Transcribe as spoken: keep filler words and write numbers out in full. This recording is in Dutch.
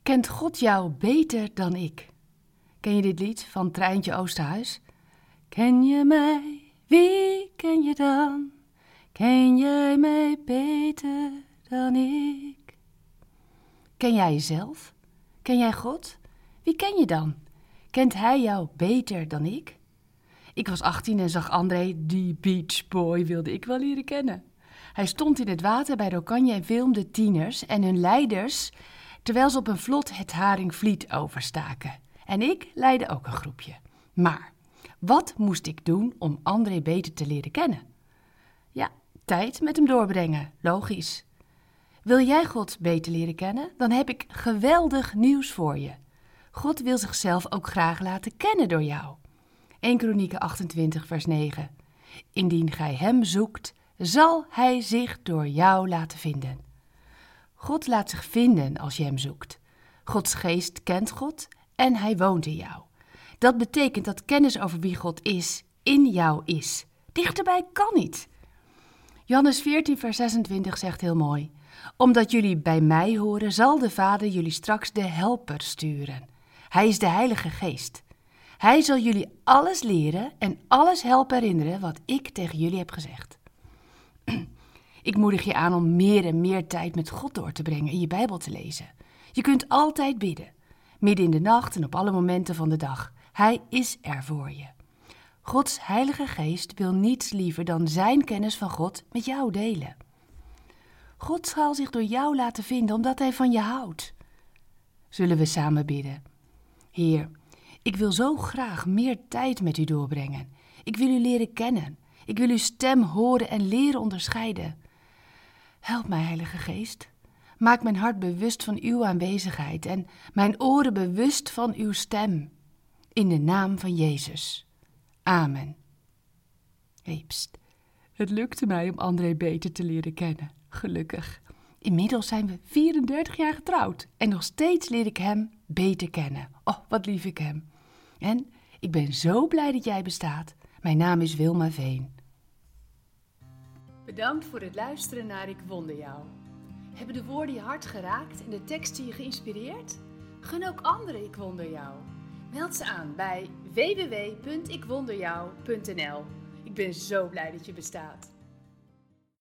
Kent God jou beter dan ik? Ken je dit lied van Treintje Oosterhuis? Ken je mij, wie ken je dan? Ken jij mij beter dan ik? Ken jij jezelf? Ken jij God? Wie ken je dan? Kent hij jou beter dan ik? Ik was achttien en zag André, die Beach Boy, wilde ik wel leren kennen. Hij stond in het water bij Rokanje en filmde tieners en hun leiders, terwijl ze op een vlot het Haringvliet overstaken. En ik leidde ook een groepje. Maar wat moest ik doen om André beter te leren kennen? Ja, tijd met hem doorbrengen, logisch. Wil jij God beter leren kennen? Dan heb ik geweldig nieuws voor je. God wil zichzelf ook graag laten kennen door jou. Eerste Kronieken achtentwintig vers negen. Indien gij hem zoekt, zal hij zich door jou laten vinden. God laat zich vinden als je hem zoekt. Gods geest kent God en hij woont in jou. Dat betekent dat kennis over wie God is, in jou is. Dichterbij kan niet. Johannes veertien vers zesentwintig zegt heel mooi. Omdat jullie bij mij horen, zal de Vader jullie straks de helper sturen. Hij is de Heilige Geest. Hij zal jullie alles leren en alles helpen herinneren wat ik tegen jullie heb gezegd. Ik moedig je aan om meer en meer tijd met God door te brengen en je Bijbel te lezen. Je kunt altijd bidden, midden in de nacht en op alle momenten van de dag. Hij is er voor je. Gods Heilige Geest wil niets liever dan zijn kennis van God met jou delen. God zal zich door jou laten vinden omdat hij van je houdt. Zullen we samen bidden? Heer, ik wil zo graag meer tijd met u doorbrengen. Ik wil u leren kennen. Ik wil uw stem horen en leren onderscheiden. Help mij, Heilige Geest. Maak mijn hart bewust van uw aanwezigheid en mijn oren bewust van uw stem. In de naam van Jezus. Amen. Hey, pst. Het lukte mij om André beter te leren kennen. Gelukkig. Inmiddels zijn we vierendertig jaar getrouwd en nog steeds leer ik hem beter kennen. Oh, wat lief ik hem. En ik ben zo blij dat jij bestaat. Mijn naam is Wilma Veen. Bedankt voor het luisteren naar Ik Wonder Jou. Hebben de woorden je hart geraakt en de teksten je geïnspireerd? Gun ook anderen Ik Wonder Jou. Meld ze aan bij w w w punt ik wonder jou punt n l. Ik ben zo blij dat je bestaat.